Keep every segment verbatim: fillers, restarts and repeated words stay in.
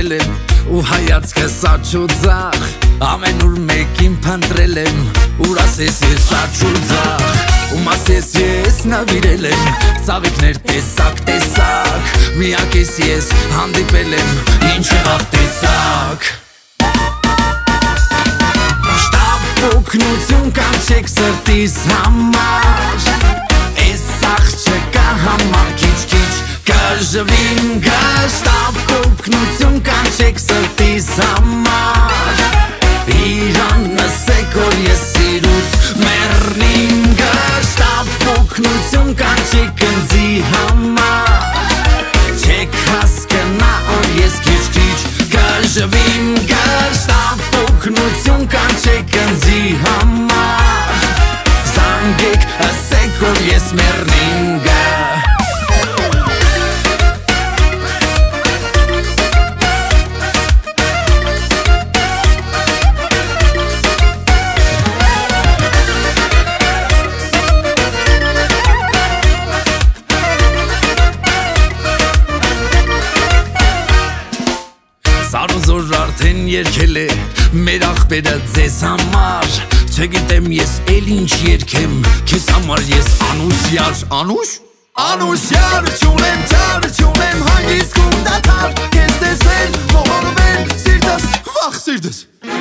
եկել եմ ու հայացքս աջ ու ձախ ամենուր մեկին փնտրել եմ ուր ասես ես աջ ու ձախ ում ասես ես նվիրել եմ ծաղիկներ տեսակ տեսակ միակ ես ես հանդիպել եմ ինչ եղավ տեսակ Օգնություն կանչեք սրտիս համար Էս աղջկա համար քիչ-քիչ կժվին գաշտապ Օգնություն կանչեք սրտիս համար Իրան նսեք որ ես սիրուց մեռնին գաշտապ Օգնություն կանչեք ընձի համար Չեք հասկնա որ ես քիչ-քիչ կժվին գաշտապ Օգնություն կանչեք ընձի համար Զանգեք ասեք որ ես մեռնին գա Սարոզոր արդեն երկել է մեր աղբերը ձեզ համար Չգիտեմ ես էլ ինչ երկեմ Քեզ համար ես անուշ յար Անուշ? Անուշ յար Չունեմ ճար, չունեմ հանգիստ ու դադար Քեզ տեսել, ողորմել, սիրտս, վախ սիրտս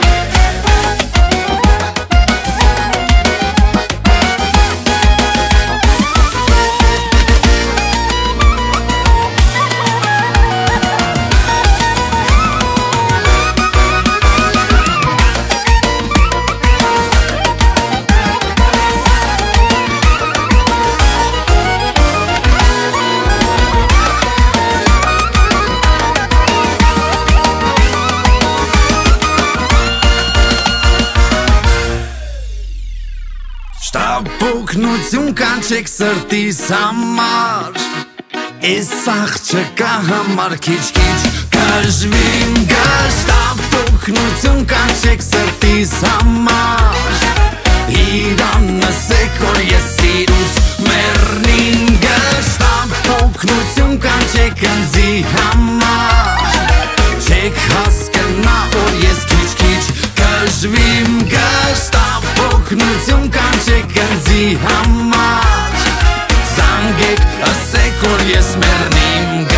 Օգնություն կանչեք սրտիս համար Էս աղջկա համար քիչ-քիչ կժվին գաշտապ Օգնություն կանչեք սրտիս համար Իրան նսեք որ ես սիրուց մեռնին գաշտապ Օգնություն կանչեք ընձի համար Չեք հասկնա որ ես քիչ-քիչ կժվին գաշտապ Օգնություն կանչեք ընձի համար Զանգեք ասեք որ ես մեռնին